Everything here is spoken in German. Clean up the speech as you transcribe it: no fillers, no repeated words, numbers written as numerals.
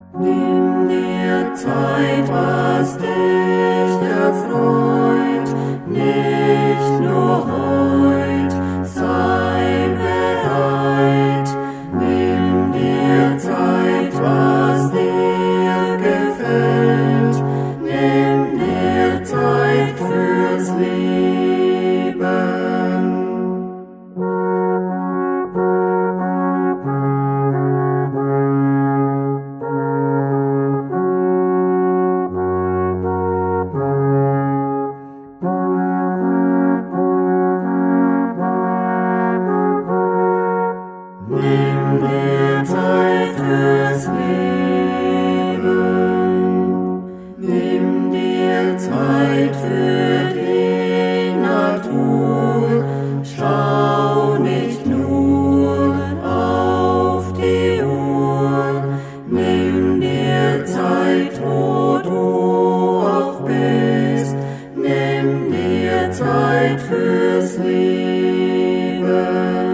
Nimm dir Zeit, was dich erfreut, nicht nur heut, sei bereit. Nimm dir Zeit, was dir gefällt, nimm dir Zeit fürs Leben. Nimm dir Zeit fürs Leben, nimm dir Zeit für die Natur, schau nicht nur auf die Uhr, nimm dir Zeit, wo du auch bist, nimm dir Zeit fürs Leben.